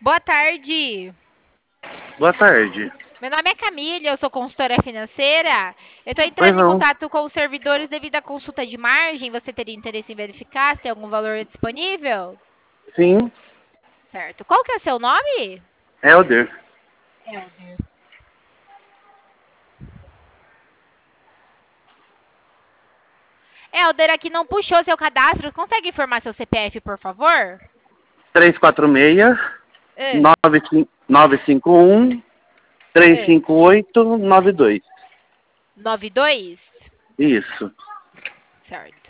Boa tarde. Boa tarde. Meu nome é Camila, eu sou consultora financeira. Eu estou Pois entrando em não. contato com os servidores devido à consulta de margem. Você teria interesse em verificar se tem algum valor disponível? Sim, Certo. Qual que é o seu nome? Helder. Helder. Helder, aqui não puxou seu cadastro. Consegue informar seu CPF, por favor? 346 É, 951 é. 358 92. 92? Isso. Certo.